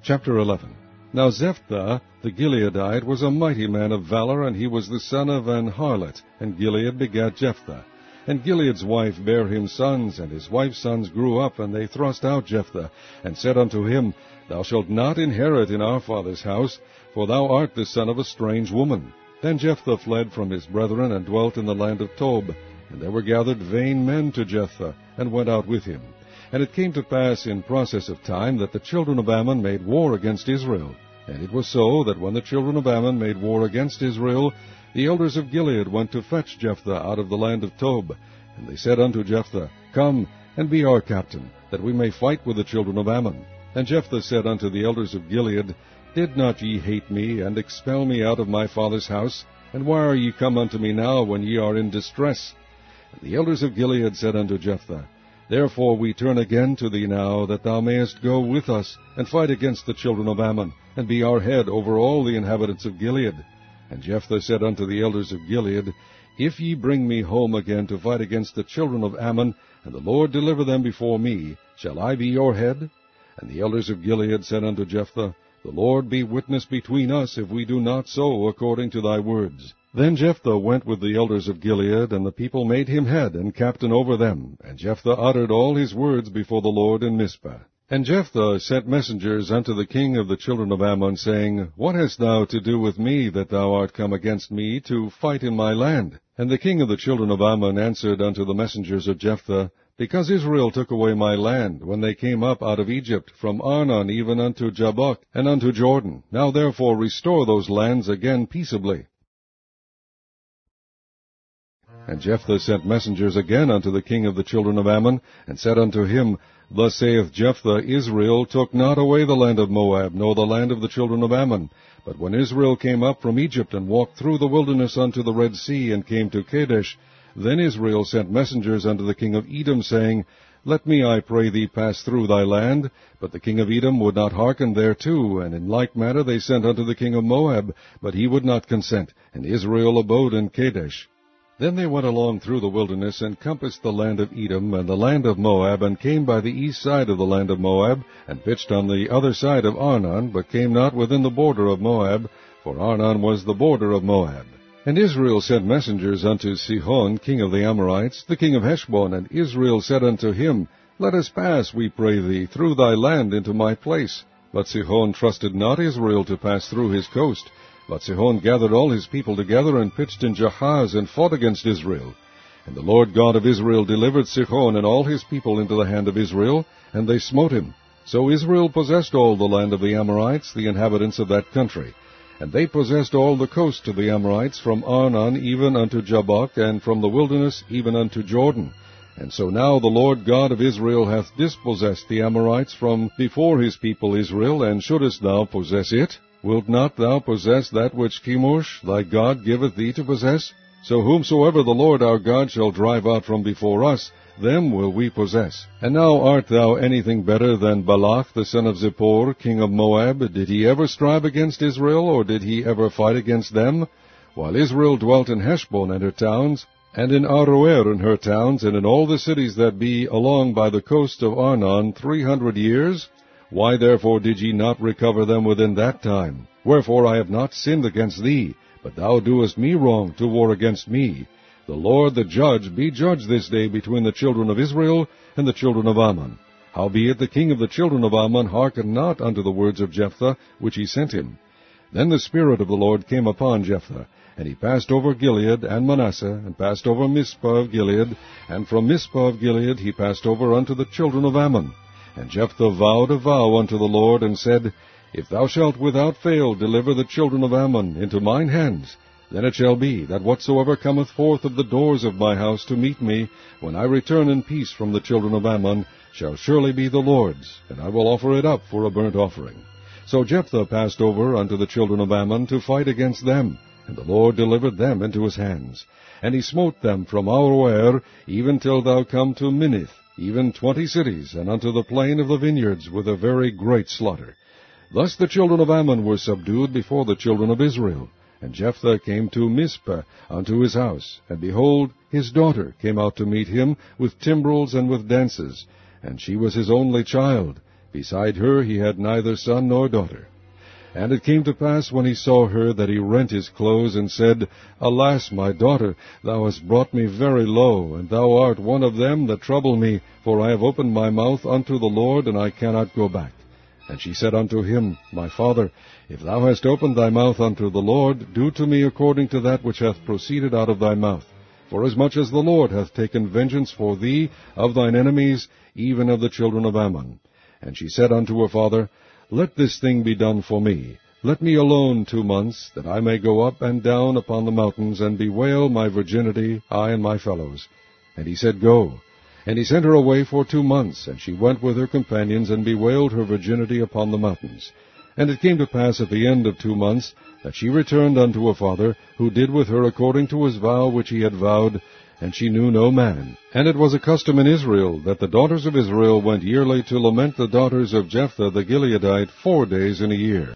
Chapter 11. Now Jephthah the Gileadite was a mighty man of valor, and he was the son of an harlot, and Gilead begat Jephthah. And Gilead's wife bare him sons, and his wife's sons grew up, and they thrust out Jephthah, and said unto him, Thou shalt not inherit in our father's house, for thou art the son of a strange woman. Then Jephthah fled from his brethren, and dwelt in the land of Tob. And there were gathered vain men to Jephthah, and went out with him. And it came to pass in process of time that the children of Ammon made war against Israel. And it was so that when the children of Ammon made war against Israel, the elders of Gilead went to fetch Jephthah out of the land of Tob. And they said unto Jephthah, Come, and be our captain, that we may fight with the children of Ammon. And Jephthah said unto the elders of Gilead, Did not ye hate me, and expel me out of my father's house? And why are ye come unto me now, when ye are in distress? And the elders of Gilead said unto Jephthah, Therefore we turn again to thee now, that thou mayest go with us, and fight against the children of Ammon, and be our head over all the inhabitants of Gilead. And Jephthah said unto the elders of Gilead, If ye bring me home again to fight against the children of Ammon, and the Lord deliver them before me, shall I be your head? And the elders of Gilead said unto Jephthah, The Lord be witness between us, if we do not so according to thy words. Then Jephthah went with the elders of Gilead, and the people made him head and captain over them. And Jephthah uttered all his words before the Lord in Mizpah. And Jephthah sent messengers unto the king of the children of Ammon, saying, What hast thou to do with me, that thou art come against me to fight in my land? And the king of the children of Ammon answered unto the messengers of Jephthah, Because Israel took away my land, when they came up out of Egypt, from Arnon even unto Jabbok, and unto Jordan. Now therefore restore those lands again peaceably. And Jephthah sent messengers again unto the king of the children of Ammon, and said unto him, Thus saith Jephthah, Israel took not away the land of Moab, nor the land of the children of Ammon. But when Israel came up from Egypt, and walked through the wilderness unto the Red Sea, and came to Kadesh, then Israel sent messengers unto the king of Edom, saying, Let me, I pray thee, pass through thy land. But the king of Edom would not hearken thereto, and in like manner they sent unto the king of Moab, but he would not consent, and Israel abode in Kadesh. Then they went along through the wilderness, and compassed the land of Edom, and the land of Moab, and came by the east side of the land of Moab, and pitched on the other side of Arnon, but came not within the border of Moab, for Arnon was the border of Moab. And Israel sent messengers unto Sihon, king of the Amorites, the king of Heshbon, and Israel said unto him, Let us pass, we pray thee, through thy land into my place. But Sihon trusted not Israel to pass through his coast. But Sihon gathered all his people together, and pitched in Jahaz, and fought against Israel. And the Lord God of Israel delivered Sihon and all his people into the hand of Israel, and they smote him. So Israel possessed all the land of the Amorites, the inhabitants of that country. And they possessed all the coast of the Amorites, from Arnon even unto Jabbok, and from the wilderness even unto Jordan. And so now the Lord God of Israel hath dispossessed the Amorites from before his people Israel, and shouldest thou possess it? Wilt not thou possess that which Chemosh thy God giveth thee to possess? So whomsoever the Lord our God shall drive out from before us, them will we possess. And now art thou anything better than Balak the son of Zippor, king of Moab? Did he ever strive against Israel, or did he ever fight against them? While Israel dwelt in Heshbon and her towns, and in Aroer and her towns, and in all the cities that be along by the coast of Arnon 300 years? Why therefore did ye not recover them within that time? Wherefore I have not sinned against thee, but thou doest me wrong to war against me. The Lord the judge be judge this day between the children of Israel and the children of Ammon. Howbeit the king of the children of Ammon hearkened not unto the words of Jephthah, which he sent him. Then the Spirit of the Lord came upon Jephthah, and he passed over Gilead and Manasseh, and passed over Mizpah of Gilead, and from Mizpah of Gilead he passed over unto the children of Ammon. And Jephthah vowed a vow unto the Lord, and said, If thou shalt without fail deliver the children of Ammon into mine hands, then it shall be, that whatsoever cometh forth of the doors of my house to meet me, when I return in peace from the children of Ammon, shall surely be the Lord's, and I will offer it up for a burnt offering. So Jephthah passed over unto the children of Ammon to fight against them, and the Lord delivered them into his hands. And he smote them from Aroer, even till thou come to Minnith, even 20 cities, and unto the plain of the vineyards, with a very great slaughter. Thus the children of Ammon were subdued before the children of Israel. And Jephthah came to Mizpah unto his house, and behold, his daughter came out to meet him with timbrels and with dances, and she was his only child, Beside her he had neither son nor daughter. And it came to pass, when he saw her, that he rent his clothes, and said, Alas, my daughter, thou hast brought me very low, and thou art one of them that trouble me, for I have opened my mouth unto the Lord, and I cannot go back. And she said unto him, My father, if thou hast opened thy mouth unto the Lord, do to me according to that which hath proceeded out of thy mouth. Forasmuch as the Lord hath taken vengeance for thee of thine enemies, even of the children of Ammon. And she said unto her father, Let this thing be done for me. Let me alone 2 months, that I may go up and down upon the mountains, and bewail my virginity, I and my fellows. And he said, Go. And he sent her away for 2 months, and she went with her companions, and bewailed her virginity upon the mountains. And it came to pass at the end of 2 months, that she returned unto her father, who did with her according to his vow which he had vowed, and she knew no man. And it was a custom in Israel, that the daughters of Israel went yearly to lament the daughters of Jephthah the Gileadite 4 days in a year.